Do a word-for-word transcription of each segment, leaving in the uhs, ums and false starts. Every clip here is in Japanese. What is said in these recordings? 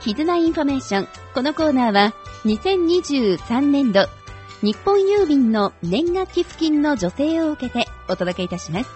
絆インフォメーション。このコーナーはにせんにじゅうさんねんど日本郵便の年賀寄付金の助成を受けてお届けいたします。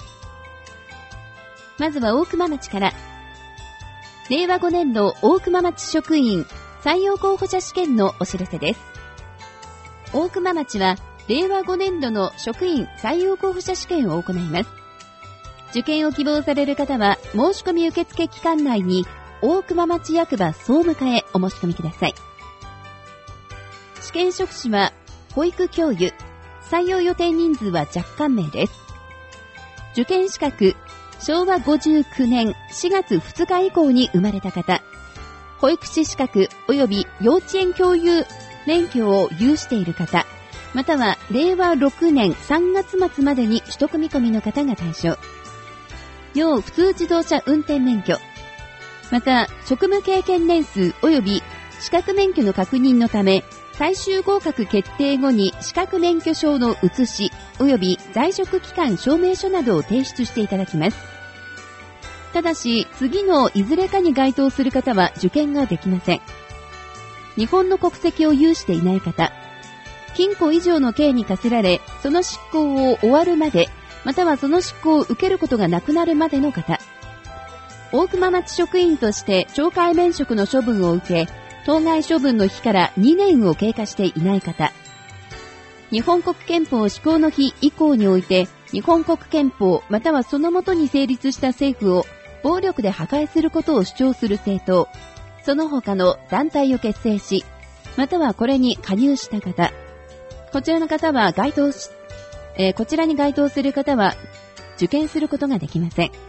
まずは大熊町から。れいわごねんど大熊町職員採用候補者試験のお知らせです。大熊町はれいわごねんどの職員採用候補者試験を行います。受験を希望される方は申し込み受付期間内に大熊町役場総務課へお申し込みください。試験職種は保育教諭、採用予定人数は若干名です。受験資格、しょうわごじゅうきゅうねんしがつふつか以降に生まれた方、保育士資格及び幼稚園教諭免許を有している方、またはれいわろくねんさんがつまつまでに取得見込みの方が対象。要普通自動車運転免許、また職務経験年数及び資格免許の確認のため、最終合格決定後に資格免許証の写し及び在職期間証明書などを提出していただきます。ただし次のいずれかに該当する方は受験ができません。日本の国籍を有していない方、禁錮以上の刑に課せられその執行を終わるまで、またはその執行を受けることがなくなるまでの方、大熊町職員として懲戒免職の処分を受け、当該処分の日からにねんを経過していない方、日本国憲法施行の日以降において日本国憲法またはその下に成立した政府を暴力で破壊することを主張する政党、その他の団体を結成し、またはこれに加入した方、こちらの方は該当し、えー、こちらに該当する方は受験することができません。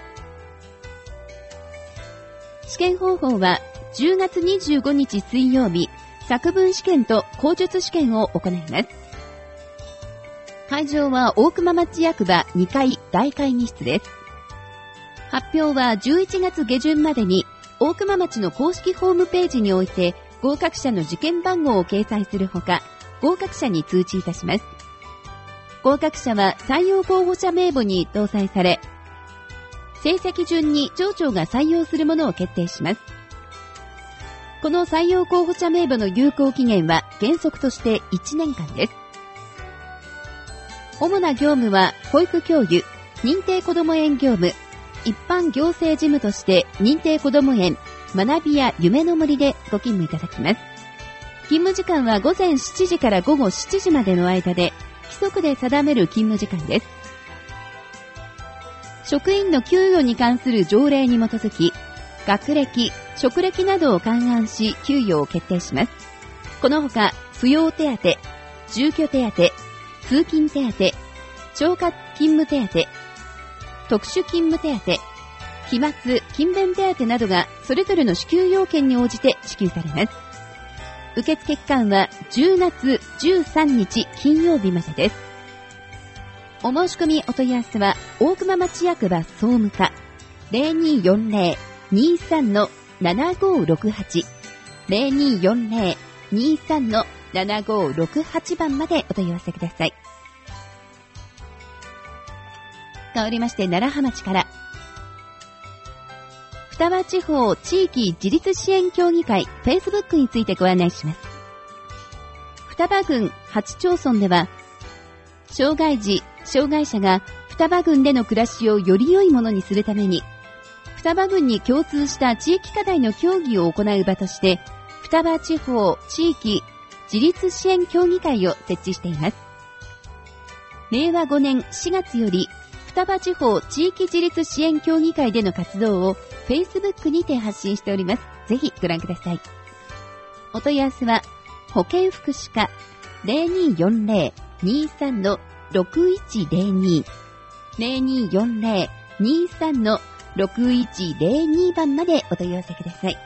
試験方法はじゅうがつにじゅうごにち水曜日、作文試験と口述試験を行います。会場は大熊町役場にかい大会議室です。発表はじゅういちがつげじゅんまでに大熊町の公式ホームページにおいて合格者の受験番号を掲載するほか、合格者に通知いたします。合格者は採用候補者名簿に搭載され、成績順に町長が採用するものを決定します。この採用候補者名簿の有効期限は原則としていちねんかんです。主な業務は保育教諭、認定こども園業務、一般行政事務として認定こども園、学びや夢の森でご勤務いただきます。勤務時間はごぜんしちじからごごしちじまでの間で、規則で定める勤務時間です。職員の給与に関する条例に基づき、学歴、職歴などを勘案し給与を決定します。このほか、扶養手当、住居手当、通勤手当、超過勤務手当、特殊勤務手当、期末、勤勉手当などがそれぞれの支給要件に応じて支給されます。受付期間はじゅうがつじゅうさんにち金曜日までです。お申し込みお問い合わせは大熊町役場総務課 ゼロにーよんゼロ にーさん ななごーろくはち ゼロにーよんゼロ にーさん ななごーろくはち 番までお問い合わせください。変わりまして楢葉町から、双葉地方地域自立支援協議会 Facebook についてご案内します。双葉郡はち町村では、障害児、障害者が双葉郡での暮らしをより良いものにするために、双葉郡に共通した地域課題の協議を行う場として、双葉地方地域自立支援協議会を設置しています。れいわごねんしがつより、双葉地方地域自立支援協議会での活動を Facebook にて発信しております。ぜひご覧ください。お問い合わせは、保健福祉課 ゼロにーよんゼロ にーさん ろくいちゼロに ゼロにーよんゼロ にーさん ろくいちゼロに 番までお問い合わせください。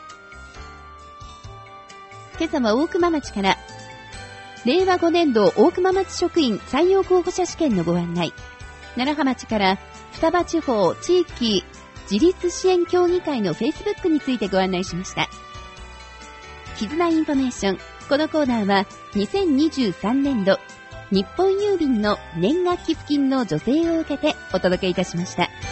今朝は大熊町から、れいわごねんど大熊町職員採用候補者試験のご案内、楢葉町から双葉地方地域自立支援協議会の Facebook についてご案内しました。絆インフォメーション。このコーナーはにせんにじゅうさんねんど日本郵便の年賀寄付金の助成を受けてお届けいたしました。